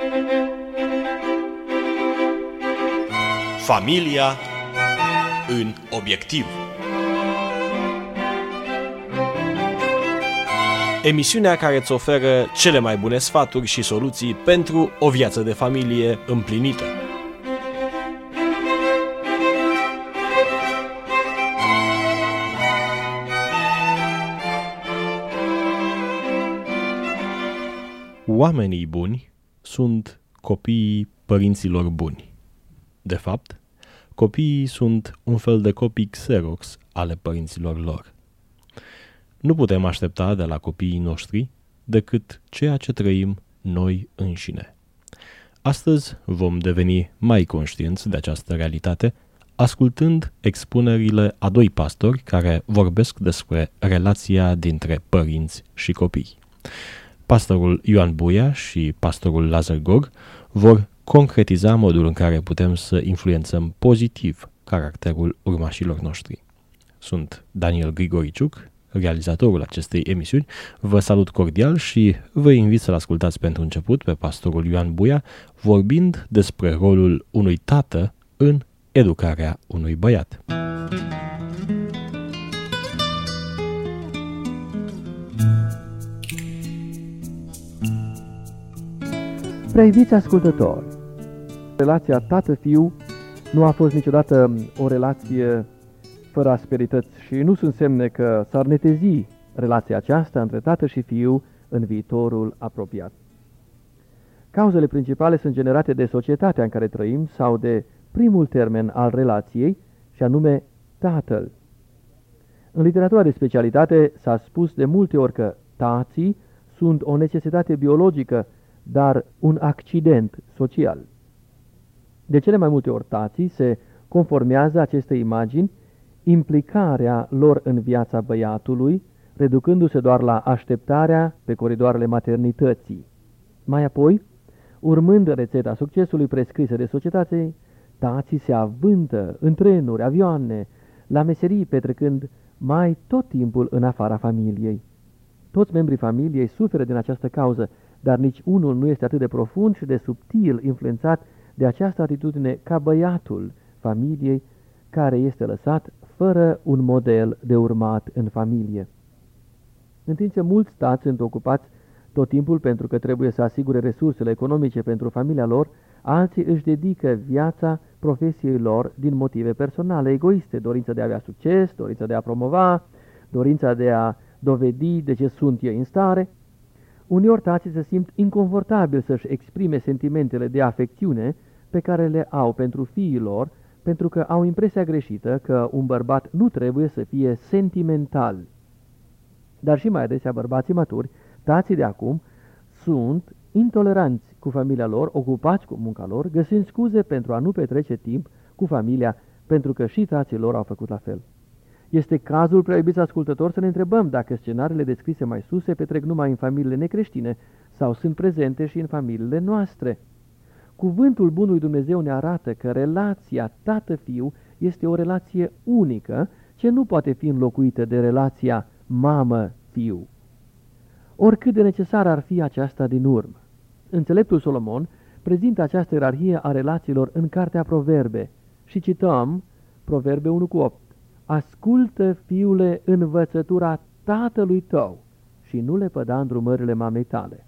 Familia în obiectiv. Emisiunea care îți oferă cele mai bune sfaturi și soluții pentru o viață de familie împlinită. Oamenii buni sunt copiii părinților buni. De fapt, copiii sunt un fel de copii Xerox ale părinților lor. Nu putem aștepta de la copiii noștri decât ceea ce trăim noi înșine. Astăzi vom deveni mai conștienți de această realitate, ascultând expunerile a doi pastori care vorbesc despre relația dintre părinți și copii. Pastorul Ioan Buia și pastorul Lazar Gog vor concretiza modul în care putem să influențăm pozitiv caracterul urmașilor noștri. Sunt Daniel Grigoriciuc, realizatorul acestei emisiuni. Vă salut cordial și vă invit să-l ascultați pentru început pe pastorul Ioan Buia vorbind despre rolul unui tată în educarea unui băiat. Preiubiți ascultători, relația tată-fiu nu a fost niciodată o relație fără asperități și nu sunt semne că s-ar netezi relația aceasta între tată și fiu în viitorul apropiat. Cauzele principale sunt generate de societatea în care trăim sau de primul termen al relației, și anume tatăl. În literatura de specialitate s-a spus de multe ori că tații sunt o necesitate biologică, dar un accident social. De cele mai multe ori tații se conformează acestei imagini implicarea lor în viața băiatului, reducându-se doar la așteptarea pe coridoarele maternității. Mai apoi, urmând rețeta succesului prescrisă de societate, tații se avântă în trenuri, avioane, la meserii, petrecând mai tot timpul în afara familiei. Toți membrii familiei suferă din această cauză, dar nici unul nu este atât de profund și de subtil influențat de această atitudine ca băiatul familiei, care este lăsat fără un model de urmat în familie. În timp ce mulți tați sunt ocupați tot timpul pentru că trebuie să asigure resursele economice pentru familia lor, alții își dedică viața profesiei lor din motive personale, egoiste, dorința de a avea succes, dorința de a promova, dorința de a dovedi de ce sunt ei în stare. Uneori tații se simt inconfortabil să-și exprime sentimentele de afecțiune pe care le au pentru fiii lor, pentru că au impresia greșită că un bărbat nu trebuie să fie sentimental. Dar și mai adesea bărbații maturi, tații de acum, sunt intoleranți cu familia lor, ocupați cu munca lor, găsind scuze pentru a nu petrece timp cu familia, pentru că și tații lor au făcut la fel. Este cazul, prea iubiți ascultători, să ne întrebăm dacă scenariile descrise mai sus se petrec numai în familiile necreștine sau sunt prezente și în familiile noastre. Cuvântul Bunului Dumnezeu ne arată că relația tată-fiu este o relație unică ce nu poate fi înlocuită de relația mamă-fiu. Oricât de necesară ar fi aceasta din urmă. Înțeleptul Solomon prezintă această ierarhie a relațiilor în Cartea Proverbe și cităm Proverbe 1:8. Ascultă, fiule, învățătura tatălui tău și nu le păda îndrumările mamei tale.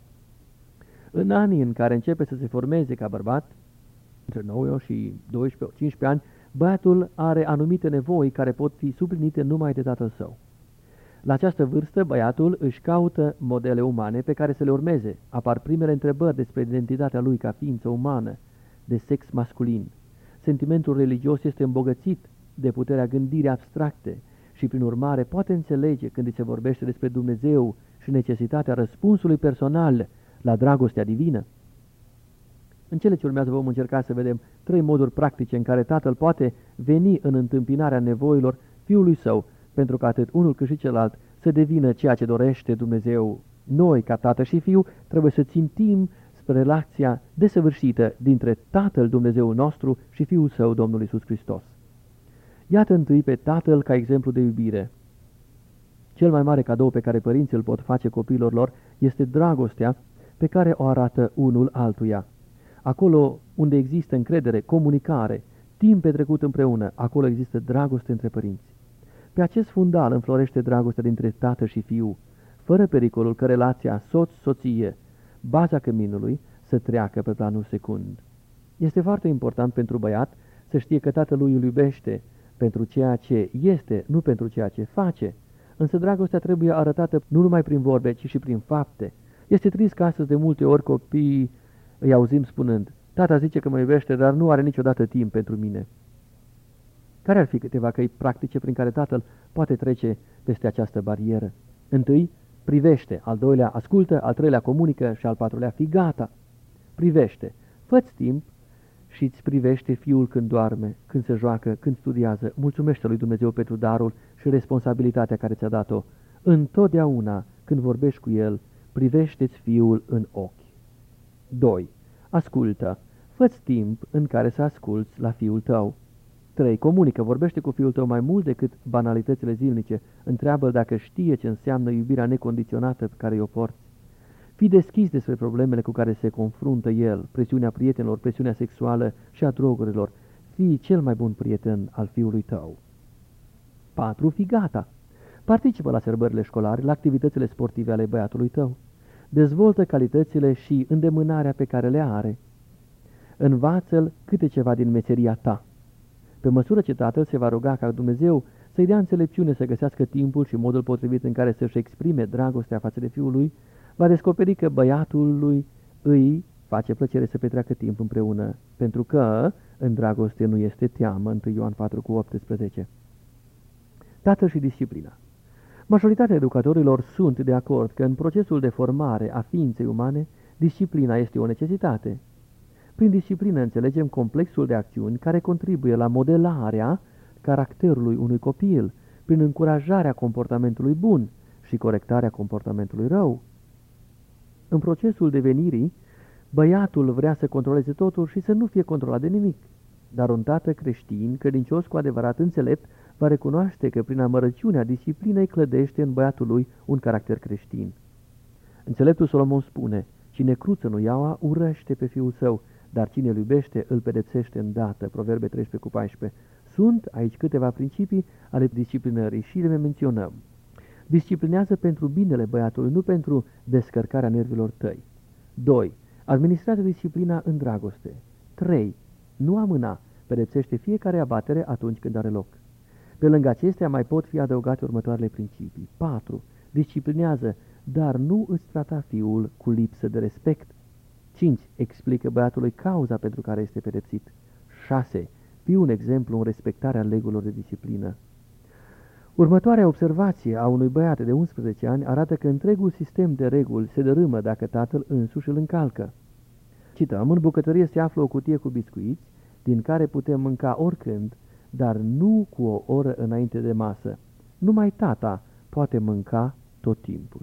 În anii în care începe să se formeze ca bărbat, între 9 și 12-15 ani, băiatul are anumite nevoi care pot fi suplinite numai de tatăl său. La această vârstă, băiatul își caută modele umane pe care să le urmeze. Apar primele întrebări despre identitatea lui ca ființă umană, de sex masculin. Sentimentul religios este îmbogățit de puterea gândirii abstracte și, prin urmare, poate înțelege când îi se vorbește despre Dumnezeu și necesitatea răspunsului personal la dragostea divină. În cele ce urmează vom încerca să vedem 3 moduri practice în care tatăl poate veni în întâmpinarea nevoilor fiului său, pentru că atât unul cât și celălalt să devină ceea ce dorește Dumnezeu. Noi, ca tată și fiu, trebuie să țintim spre relația desăvârșită dintre Tatăl Dumnezeu nostru și Fiul Său, Domnul Iisus Hristos. Iată întâi pe tatăl ca exemplu de iubire. Cel mai mare cadou pe care părinții îl pot face copiilor lor este dragostea pe care o arată unul altuia. Acolo unde există încredere, comunicare, timp petrecut împreună, acolo există dragoste între părinți. Pe acest fundal înflorește dragostea dintre tată și fiu, fără pericolul că relația soț-soție, baza căminului, să treacă pe planul secund. Este foarte important pentru băiat să știe că tatălui îl iubește pentru ceea ce este, nu pentru ceea ce face, însă dragostea trebuie arătată nu numai prin vorbe, ci și prin fapte. Este trist că astăzi de multe ori copiii îi auzim spunând: tata zice că mă iubește, dar nu are niciodată timp pentru mine. Care ar fi câteva căi practice prin care tatăl poate trece peste această barieră? Întâi, privește, al doilea, ascultă, al treilea, comunică și al patrulea, fii gata. Privește, fă-ți timp și îți privește fiul când doarme, când se joacă, când studiază. Mulțumește lui Dumnezeu pentru darul și responsabilitatea care ți-a dat-o. Întotdeauna, când vorbești cu el, privește-ți fiul în ochi. 2. Ascultă, fă-ți timp în care să asculți la fiul tău. 3. Comunică, vorbește cu fiul tău mai mult decât banalitățile zilnice. Întreabă-l dacă știe ce înseamnă iubirea necondiționată pe care o porți. Fii deschis despre problemele cu care se confruntă el, presiunea prietenilor, presiunea sexuală și a drogurilor. Fii cel mai bun prieten al fiului tău. 4. Fii gata. Participă la sărbările școlare, la activitățile sportive ale băiatului tău. Dezvoltă calitățile și îndemânarea pe care le are. Învață-l câte ceva din meseria ta. Pe măsură ce tatăl se va ruga ca Dumnezeu să-i dea înțelepciune să găsească timpul și modul potrivit în care să-și exprime dragostea față de fiul lui, va descoperi că băiatul lui îi face plăcere să petreacă timp împreună, pentru că în dragoste nu este teamă, 1 Ioan 4,18. Tatăl și disciplina. Majoritatea educatorilor sunt de acord că în procesul de formare a ființei umane, disciplina este o necesitate. Prin disciplină înțelegem complexul de acțiuni care contribuie la modelarea caracterului unui copil, prin încurajarea comportamentului bun și corectarea comportamentului rău. În procesul devenirii, băiatul vrea să controleze totul și să nu fie controlat de nimic. Dar un tată creștin, credincios cu adevărat înțelept, va recunoaște că prin amărăciunea disciplinei clădește în băiatul lui un caracter creștin. Înțeleptul Solomon spune: cine cruță nu iaua, urăște pe fiul său, dar cine îl iubește, îl pedepsește îndată. Proverbe 13,14. Sunt aici câteva principii ale disciplinării și le menționăm. Disciplinează pentru binele băiatului, nu pentru descărcarea nervilor tăi. 2. Administrează disciplina în dragoste. 3. Nu amâna, pedepsește fiecare abatere atunci când are loc. Pe lângă acestea mai pot fi adăugate următoarele principii. 4. Disciplinează, dar nu îți trata fiul cu lipsă de respect. 5. Explică băiatului cauza pentru care este pedepsit. 6. Fii un exemplu în respectarea regulilor de disciplină. Următoarea observație a unui băiat de 11 ani arată că întregul sistem de reguli se dărâmă dacă tatăl însuși îl încalcă. Cităm: în bucătărie se află o cutie cu biscuiți, din care putem mânca oricând, dar nu cu o oră înainte de masă. Numai tata poate mânca tot timpul.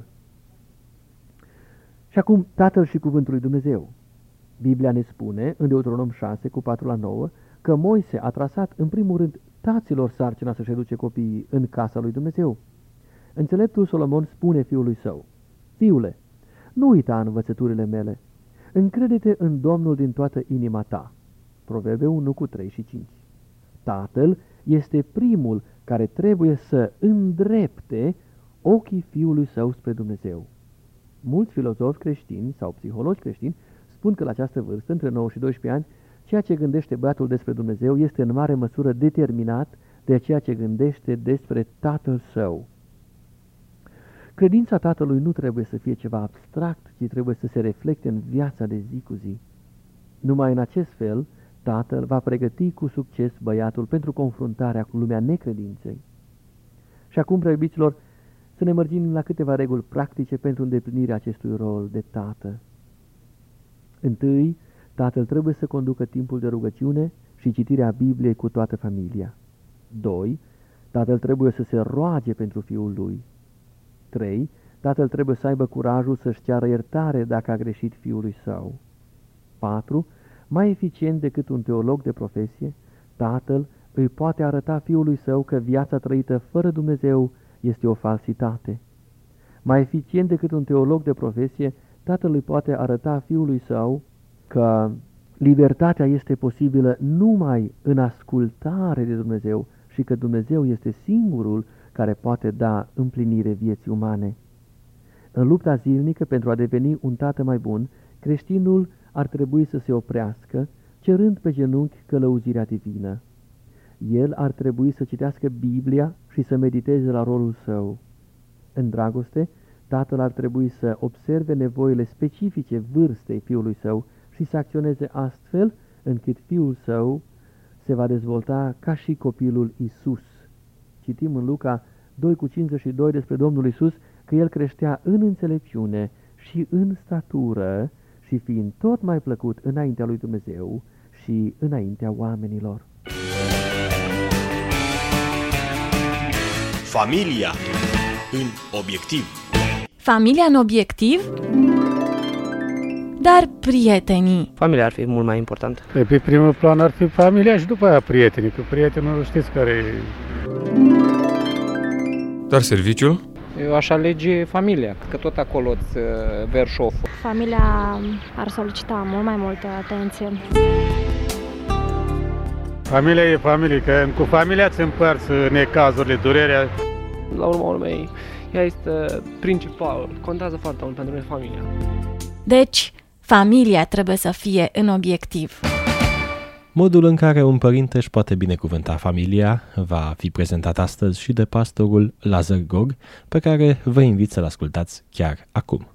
Și acum Tatăl și Cuvântul lui Dumnezeu. Biblia ne spune, în Deuteronom 6, cu 4-9, că Moise a trasat în primul rând taților sarcina să-și educe copiii în casa lui Dumnezeu. Înțeleptul Solomon spune fiului său: fiule, nu uita învățăturile mele, încrede-te în Domnul din toată inima ta. Proverbe 1, cu 3 și 5. Tatăl este primul care trebuie să îndrepte ochii fiului său spre Dumnezeu. Mulți filozofi creștini sau psihologi creștini spun că la această vârstă, între 9 și 12 ani, ceea ce gândește băiatul despre Dumnezeu este în mare măsură determinat de ceea ce gândește despre tatăl său. Credința tatălui nu trebuie să fie ceva abstract, ci trebuie să se reflecte în viața de zi cu zi. Numai în acest fel, tatăl va pregăti cu succes băiatul pentru confruntarea cu lumea necredinței. Și acum, preiubiților, să ne mărginim la câteva reguli practice pentru îndeplinirea acestui rol de tată. Întâi, tatăl trebuie să conducă timpul de rugăciune și citirea Bibliei cu toată familia. 2. Tatăl trebuie să se roage pentru fiul lui. 3. Tatăl trebuie să aibă curajul să-și ceară iertare dacă a greșit fiului său. 4. Mai eficient decât un teolog de profesie, tatăl îi poate arăta fiului său că viața trăită fără Dumnezeu este o falsitate. Mai eficient decât un teolog de profesie, Tatăl îi poate arăta fiului său că libertatea este posibilă numai în ascultare de Dumnezeu și că Dumnezeu este singurul care poate da împlinire vieții umane. În lupta zilnică pentru a deveni un tată mai bun, creștinul ar trebui să se oprească, cerând pe genunchi călăuzirea divină. El ar trebui să citească Biblia și să mediteze la rolul său. În dragoste, tatăl ar trebui să observe nevoile specifice vârstei fiului său și să acționeze astfel încât fiul său se va dezvolta ca și copilul Isus. Citim în Luca 2:52 despre Domnul Isus că el creștea în înțelepciune și în statură și fiind tot mai plăcut înaintea lui Dumnezeu și înaintea oamenilor. Familia în obiectiv. Familia în obiectiv? Dar prietenii? Familia ar fi mult mai importantă. Pe primul plan ar fi familia și după aia prietenii, că prietenul știți care e. Dar serviciul? Eu aș alege familia, că tot acolo îți veri șoful. Familia ar solicita mult mai multă atenție. Familia e familie, că cu familia îți împărți necazurile, durerea. La urma urmei, ea este principal. Contează foarte mult pentru noi familia. Deci, familia trebuie să fie în obiectiv. Modul în care un părinte își poate binecuvânta familia va fi prezentat astăzi și de pastorul Lazar Gog, pe care vă invit să-l ascultați chiar acum.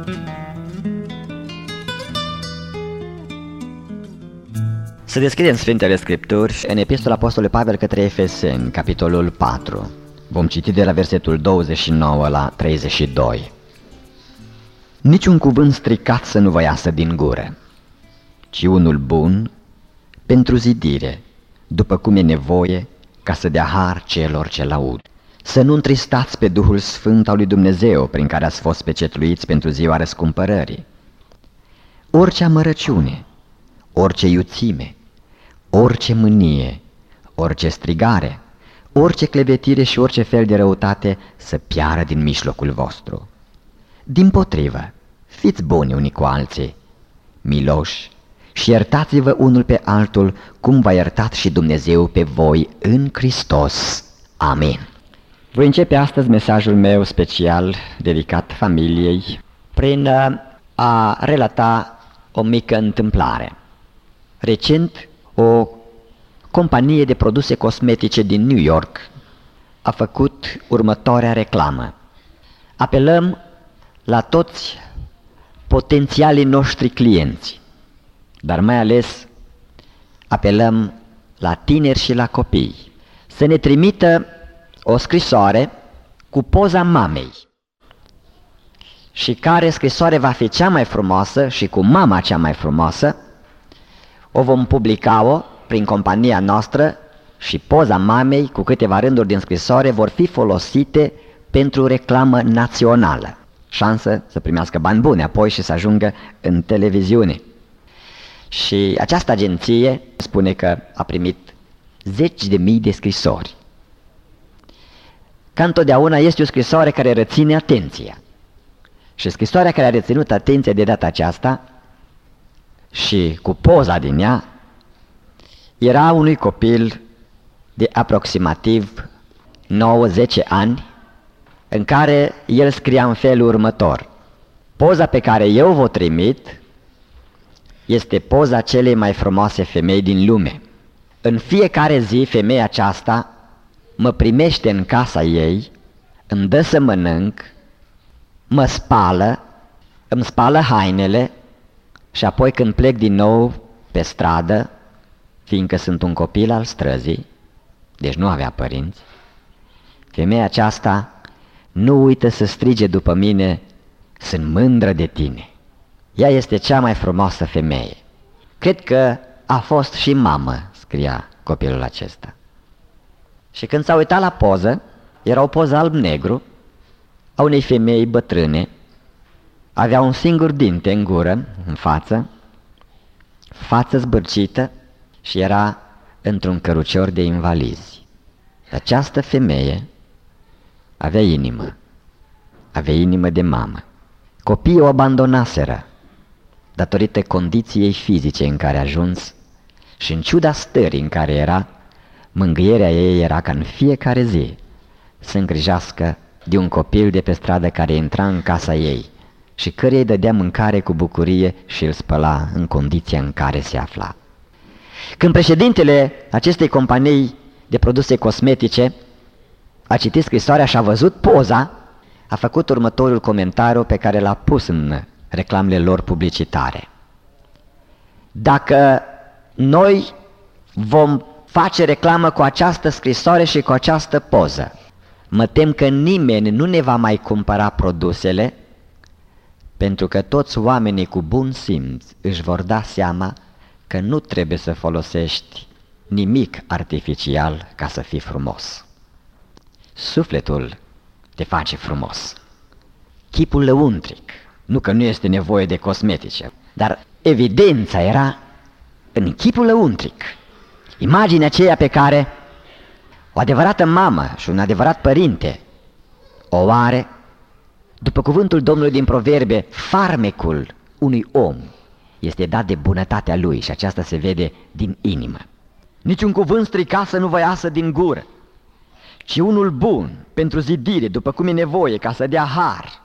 Să deschidem Sfintele Scripturi în Epistola Apostolului Pavel către Efeseni, capitolul 4. Vom citi de la versetul 29 la 32. Niciun cuvânt stricat să nu vă iasă din gură, ci unul bun pentru zidire, după cum e nevoie, ca să dea har celor ce l-aud. Să nu întristați pe Duhul Sfânt al lui Dumnezeu, prin care ați fost pecetluiți pentru ziua răscumpărării. Orice amărăciune, orice iuțime, orice mânie, orice strigare, orice clevetire și orice fel de răutate să piară din mijlocul vostru. Dimpotrivă, fiți buni unii cu alții, miloși, și iertați-vă unul pe altul, cum v-a iertat și Dumnezeu pe voi în Hristos. Amin. Voi începe astăzi mesajul meu special dedicat familiei prin a relata o mică întâmplare. Recent, o companie de produse cosmetice din New York a făcut următoarea reclamă. Apelăm la toți potențialii noștri clienți, dar mai ales apelăm la tineri și la copii să ne trimită o scrisoare cu poza mamei, și care scrisoare va fi cea mai frumoasă și cu mama cea mai frumoasă, o vom publica-o prin compania noastră și poza mamei cu câteva rânduri din scrisoare vor fi folosite pentru reclamă națională. Șansă să primească bani buni apoi și să ajungă în televiziune. Și această agenție spune că a primit 10.000 de scrisori. Ca întotdeauna este o scrisoare care reține atenția. Și scrisoarea care a reținut atenția de data aceasta și cu poza din ea era unui copil de aproximativ 9-10 ani, în care el scria în felul următor: poza pe care eu vă trimit este poza celei mai frumoase femei din lume. În fiecare zi femeia aceasta mă primește în casa ei, îmi dă să mănânc, mă spală, îmi spală hainele și apoi când plec din nou pe stradă, fiindcă sunt un copil al străzii, deci nu avea părinți, femeia aceasta nu uită să strige după mine: sunt mândră de tine. Ea este cea mai frumoasă femeie. Cred că a fost și mamă, scria copilul acesta. Și când s-a uitat la poză, era o poză alb-negru a unei femei bătrâne, avea un singur dinte în gură, în față zbârcită și era într-un cărucior de invalizi. Această femeie avea inimă de mamă. Copiii o abandonaseră datorită condiției fizice în care a ajuns și în ciuda stării în care era, mângâierea ei era ca în fiecare zi să îngrijească de un copil de pe stradă care intra în casa ei și căreia îi dădea mâncare cu bucurie și îl spăla în condiția în care se afla. Când președintele acestei companii de produse cosmetice a citit scrisoarea și a văzut poza, a făcut următorul comentariu pe care l-a pus în reclamele lor publicitare. Dacă noi vom face reclamă cu această scrisoare și cu această poză, mă tem că nimeni nu ne va mai cumpăra produsele, pentru că toți oamenii cu bun simț își vor da seama că nu trebuie să folosești nimic artificial ca să fii frumos. Sufletul te face frumos. Chipul lăuntric, nu că nu este nevoie de cosmetice, dar evidența era în chipul lăuntric. Imaginea aceea pe care o adevărată mamă și un adevărat părinte o are, după cuvântul Domnului din Proverbe, farmecul unui om este dat de bunătatea lui și aceasta se vede din inimă. Niciun cuvânt stricat să nu vă iasă din gură, ci unul bun pentru zidire, după cum e nevoie, ca să dea har.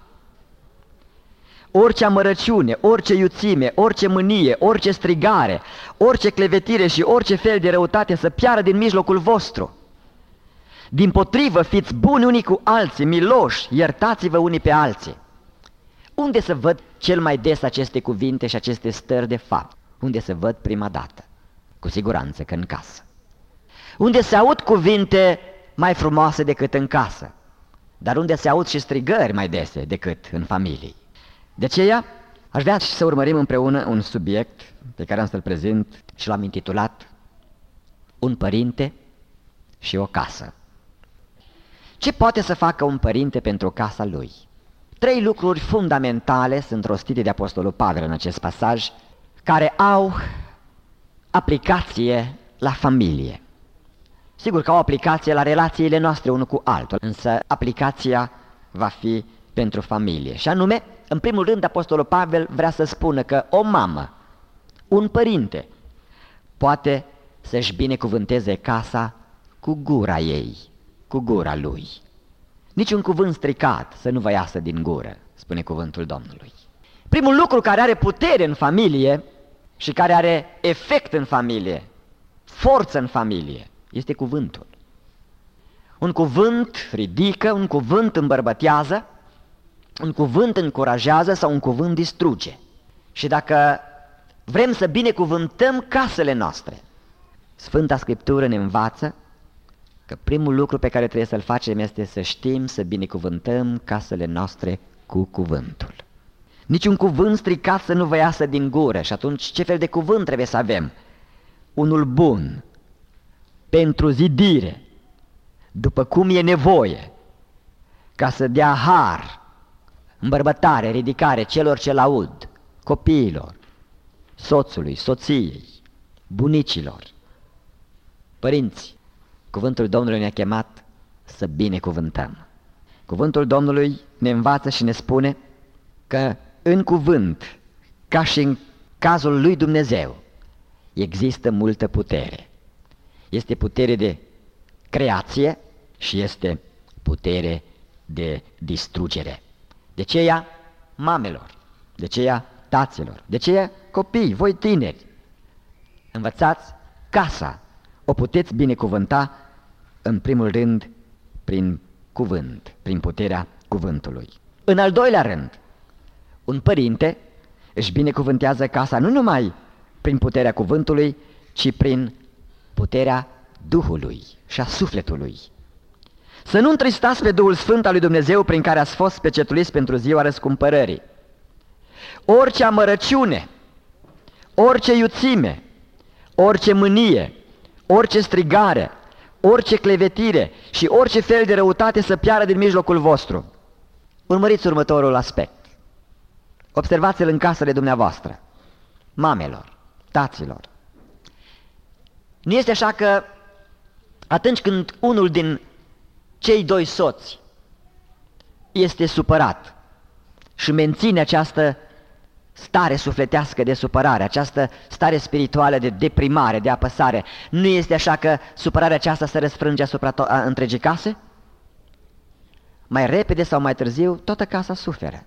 Orice amărăciune, orice iuțime, orice mânie, orice strigare, orice clevetire și orice fel de răutate să piară din mijlocul vostru. Dimpotrivă, fiți buni unii cu alții, miloși, iertați-vă unii pe alții. Unde să văd cel mai des aceste cuvinte și aceste stări de fapt? Unde să văd prima dată? Cu siguranță că în casă. Unde se aud cuvinte mai frumoase decât în casă, dar unde se aud și strigări mai dese decât în familie. De aceea, aș vrea să urmărim împreună un subiect pe care am să-l prezint și l-am intitulat Un părinte și o casă. Ce poate să facă un părinte pentru casa lui? 3 lucruri fundamentale sunt rostite de Apostolul Pavel în acest pasaj, care au aplicație la familie. Sigur că au aplicație la relațiile noastre unul cu altul, însă aplicația va fi pentru familie. Și anume, în primul rând, Apostolul Pavel vrea să spună că o mamă, un părinte, poate să-și binecuvânteze casa cu gura ei, cu gura lui. Niciun cuvânt stricat să nu vă iasă din gură, spune cuvântul Domnului. Primul lucru care are putere în familie și care are efect în familie, forță în familie, este cuvântul. Un cuvânt ridică, un cuvânt îmbărbătează, un cuvânt încurajează sau un cuvânt distruge. Și dacă vrem să binecuvântăm casele noastre, Sfânta Scriptură ne învață că primul lucru pe care trebuie să-l facem este să știm să binecuvântăm casele noastre cu cuvântul. Niciun cuvânt stricat să nu vă iasă din gură. Și atunci ce fel de cuvânt trebuie să avem? Unul bun, pentru zidire, după cum e nevoie, ca să dea har, îmbărbătare, ridicare celor ce l-aud, copiilor, soțului, soției, bunicilor, părinți. Cuvântul Domnului ne-a chemat să binecuvântăm. Cuvântul Domnului ne învață și ne spune că în cuvânt, ca și în cazul lui Dumnezeu, există multă putere. Este putere de creație și este putere de distrugere. De aceea, mamelor, de aceea, taților, de aceea, copii, voi tineri, învățați casa, o puteți binecuvânta în primul rând prin cuvânt, prin puterea cuvântului. În al doilea rând, un părinte își binecuvântează casa nu numai prin puterea cuvântului, ci prin puterea Duhului și a sufletului. Să nu întristați pe Duhul Sfânt al lui Dumnezeu prin care ați fost pecetuiți pentru ziua răscumpărării. Orice amărăciune, orice iuțime, orice mânie, orice strigare, orice clevetire și orice fel de răutate să piară din mijlocul vostru. Urmăriți următorul aspect. Observați-l în casele dumneavoastră, mamelor, taților. Nu este așa că atunci când unul din cei 2 soți este supărat și menține această stare sufletească de supărare, această stare spirituală de deprimare, de apăsare, nu este așa că supărarea aceasta se răsfrânge asupra întregii case? Mai repede sau mai târziu, toată casa suferă.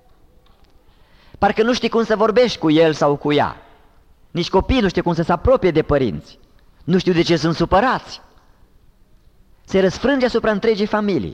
Parcă nu știi cum să vorbești cu el sau cu ea. Nici copiii nu știu cum să se apropie de părinți. Nu știu de ce sunt supărați. Se răsfrânge asupra întregii familii.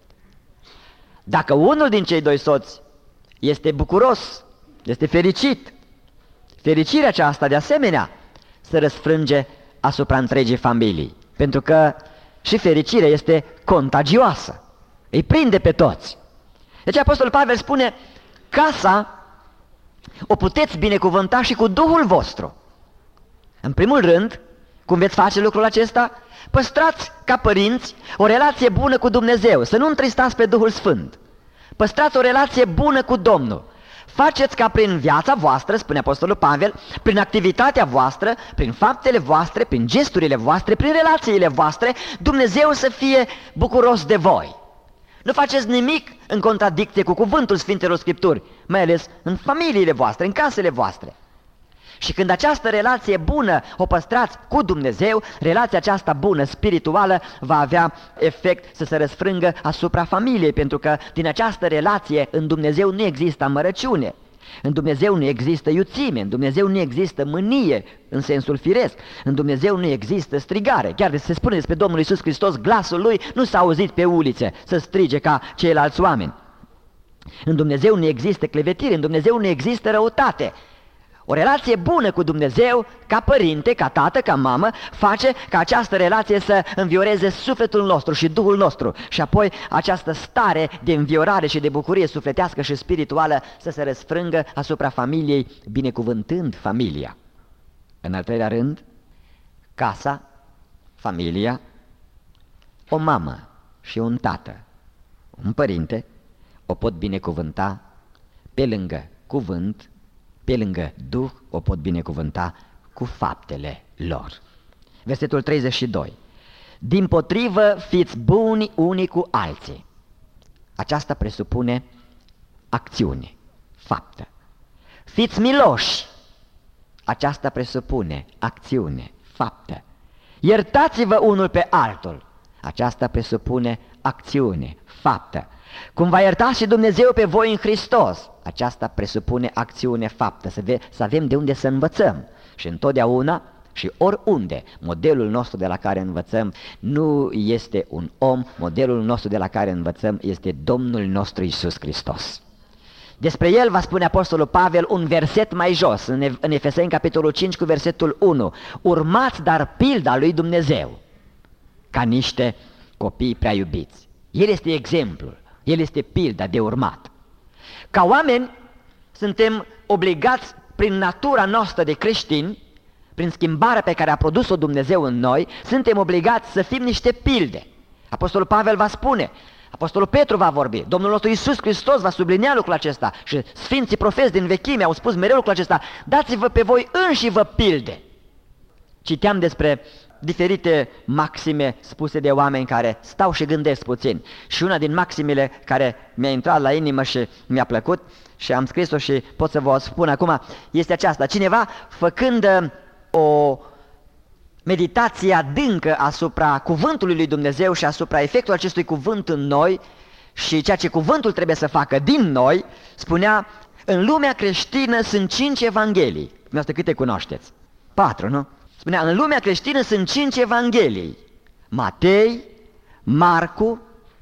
Dacă unul din cei doi soți este bucuros, este fericit, fericirea aceasta de asemenea se răsfrânge asupra întregii familii. Pentru că și fericirea este contagioasă. Îi prinde pe toți. Deci Apostolul Pavel spune, casa o puteți binecuvânta și cu Duhul vostru. În primul rând, cum veți face lucrul acesta? Păstrați ca părinți o relație bună cu Dumnezeu, să nu întristați pe Duhul Sfânt. Păstrați o relație bună cu Domnul. Faceți ca prin viața voastră, spune Apostolul Pavel, prin activitatea voastră, prin faptele voastre, prin gesturile voastre, prin relațiile voastre, Dumnezeu să fie bucuros de voi. Nu faceți nimic în contradicție cu cuvântul Sfintelor Scripturi, mai ales în familiile voastre, în casele voastre. Și când această relație bună o păstrați cu Dumnezeu, relația aceasta bună, spirituală, va avea efect să se răsfrângă asupra familiei, pentru că din această relație în Dumnezeu nu există amărăciune, în Dumnezeu nu există iuțime, în Dumnezeu nu există mânie în sensul firesc, în Dumnezeu nu există strigare. Chiar se spune despre Domnul Iisus Hristos, glasul Lui nu s-a auzit pe ulițe să strige ca ceilalți oameni. În Dumnezeu nu există clevetire, în Dumnezeu nu există răutate. O relație bună cu Dumnezeu, ca părinte, ca tată, ca mamă, face ca această relație să învioreze sufletul nostru și Duhul nostru și apoi această stare de înviorare și de bucurie sufletească și spirituală să se răsfrângă asupra familiei, binecuvântând familia. În al treilea rând, casa, familia, o mamă și un tată, un părinte, o pot binecuvânta pe lângă cuvânt, pe lângă Duh, o pot binecuvânta cu faptele lor. Versetul 32. Dimpotrivă, fiți buni unii cu alții. Aceasta presupune acțiune, faptă. Fiți miloși. Aceasta presupune acțiune, faptă. Iertați-vă unul pe altul. Aceasta presupune acțiune, faptă. Cum va ierta și Dumnezeu pe voi în Hristos. Aceasta presupune acțiune, faptă, să avem de unde să învățăm. Și întotdeauna și oriunde modelul nostru de la care învățăm nu este un om, modelul nostru de la care învățăm este Domnul nostru Iisus Hristos. Despre el va spune Apostolul Pavel un verset mai jos, în Efeseni capitolul 5 cu versetul 1. Urmați dar pilda lui Dumnezeu ca niște copii prea iubiți. El este exemplul, el este pilda de urmat. Ca oameni suntem obligați prin natura noastră de creștini, prin schimbarea pe care a produs-o Dumnezeu în noi, suntem obligați să fim niște pilde. Apostolul Pavel va spune, Apostolul Petru va vorbi, Domnul nostru Iisus Hristos va sublinia lucrul acesta și Sfinții Profeți din vechime au spus mereu lucrul acesta, dați-vă pe voi înși vă pilde. Citeam despre diferite maxime spuse de oameni care stau și gândesc puțin. Și una din maximele care mi-a intrat la inimă și mi-a plăcut și am scris-o și pot să vă o spun acum, este aceasta. Cineva făcând o meditație adâncă asupra cuvântului lui Dumnezeu și asupra efectului acestui cuvânt în noi și ceea ce cuvântul trebuie să facă din noi, spunea, în lumea creștină sunt 5 evanghelii. Dumneavoastră câte cunoașteți? 4, nu? Spunea, în lumea creștină sunt 5 evanghelii. Matei, Marcu,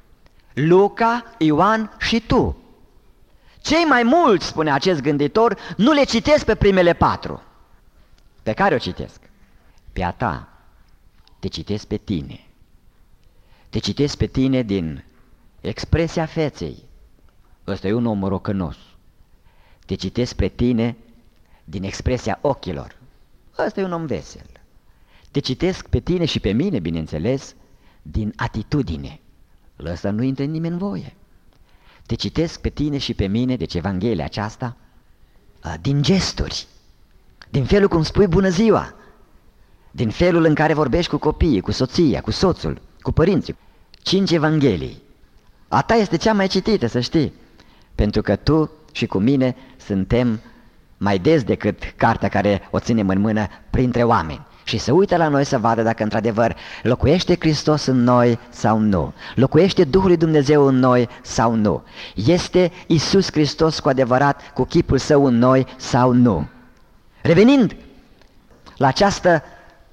Luca, Ioan și tu. Cei mai mulți, spune acest gânditor, nu le citesc pe primele 4. Pe care o citesc? Pe a ta. Te citesc pe tine. Te citesc pe tine din expresia feței. Ăsta e un om morocănos. Te citesc pe tine din expresia ochilor. Ăsta e un om vesel. Te citesc pe tine și pe mine, bineînțeles, din atitudine. Ăsta nu intră nimeni în voie. Te citesc pe tine și pe mine, deci Evanghelia aceasta, din gesturi, din felul cum spui bună ziua, din felul în care vorbești cu copiii, cu soția, cu soțul, cu părinții. 5 evanghelii. A ta este cea mai citită, să știi, pentru că tu și cu mine suntem mai des decât cartea care o ținem în mână printre oameni. Și se uită la noi să vadă dacă într-adevăr locuiește Hristos în noi sau nu. Locuiește Duhul lui Dumnezeu în noi sau nu. Este Iisus Hristos cu adevărat cu chipul Său în noi sau nu. Revenind la această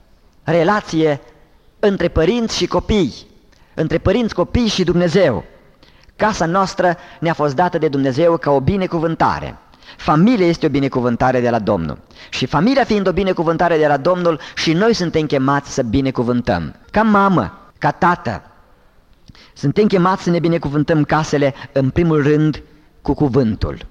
relație între părinți și copii, între părinți, copii și Dumnezeu. Casa noastră ne-a fost dată de Dumnezeu ca o binecuvântare. Familia este o binecuvântare de la Domnul. Și familia fiind o binecuvântare de la Domnul, și noi suntem chemați să binecuvântăm. Ca mamă, ca tată, suntem chemați să ne binecuvântăm casele în primul rând cu cuvântul.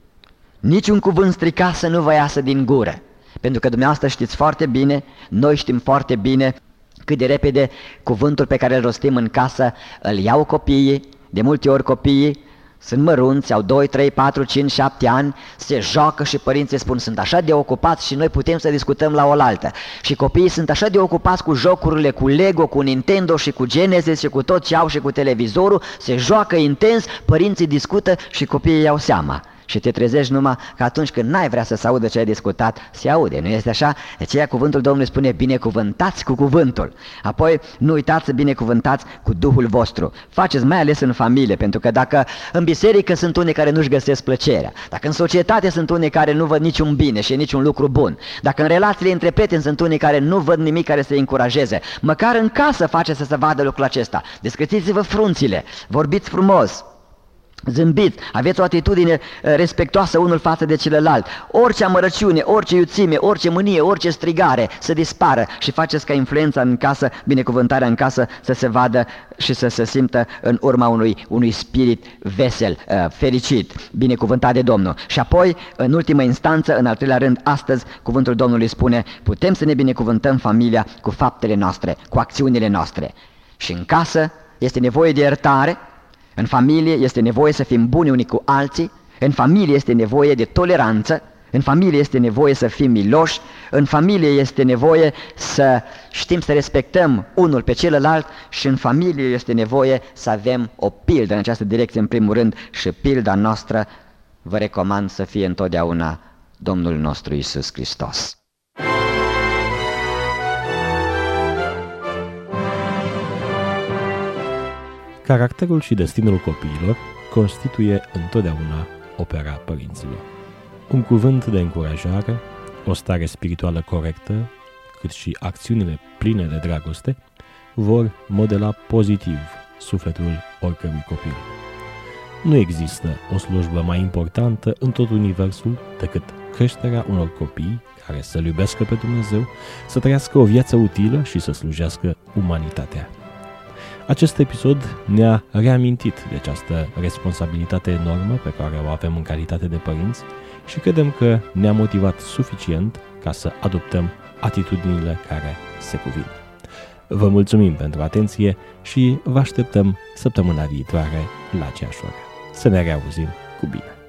Niciun cuvânt stricat să nu vă iasă din gură. Pentru că dumneavoastră știți foarte bine, noi știm foarte bine cât de repede cuvântul pe care îl rostim în casă îl iau copiii. De multe ori copiii sunt mărunți, au 2, 3, 4, 5, 7 ani, se joacă și părinții spun sunt așa de ocupați și noi putem să discutăm la oaltă. Și copiii sunt așa de ocupați cu jocurile, cu Lego, cu Nintendo și cu Genesis și cu tot ce au și cu televizorul, se joacă intens, părinții discută și copiii iau seama. Și te trezești numai că atunci când n-ai vrea să se audă ce ai discutat, se aude, nu este așa? De aceea cuvântul Domnului spune binecuvântați cu cuvântul. Apoi nu uitați să binecuvântați cu Duhul vostru. Faceți mai ales în familie, pentru că dacă în biserică sunt unii care nu-și găsesc plăcerea, dacă în societate sunt unii care nu văd niciun bine și niciun lucru bun, dacă în relațiile între prieteni sunt unii care nu văd nimic care să-i încurajeze, măcar în casă faceți să se vadă lucrul acesta. Descrețiți-vă frunțile, vorbiți frumos, zâmbiți, aveți o atitudine respectoasă unul față de celălalt. Orice amărăciune, orice iuțime, orice mânie, orice strigare să dispară și faceți ca influența în casă, binecuvântarea în casă să se vadă și să se simtă în urma unui spirit vesel, fericit, binecuvântat de Domnul. Și apoi, în ultimă instanță, în al treilea rând, astăzi, cuvântul Domnului spune, putem să ne binecuvântăm familia cu faptele noastre, cu acțiunile noastre. Și în casă este nevoie de iertare. În familie este nevoie să fim buni unii cu alții, în familie este nevoie de toleranță, în familie este nevoie să fim miloși, în familie este nevoie să știm să respectăm unul pe celălalt și în familie este nevoie să avem o pildă în această direcție în primul rând și pilda noastră vă recomand să fie întotdeauna Domnul nostru Iisus Hristos. Caracterul și destinul copiilor constituie întotdeauna opera părinților. Un cuvânt de încurajare, o stare spirituală corectă, cât și acțiunile pline de dragoste, vor modela pozitiv sufletul oricărui copil. Nu există o slujbă mai importantă în tot universul decât creșterea unor copii care să-L iubească pe Dumnezeu, să trăiască o viață utilă și să slujească umanitatea. Acest episod ne-a reamintit de această responsabilitate enormă pe care o avem în calitate de părinți și credem că ne-a motivat suficient ca să adoptăm atitudinile care se cuvin. Vă mulțumim pentru atenție și vă așteptăm săptămâna viitoare la aceeași oră. Să ne reauzim cu bine!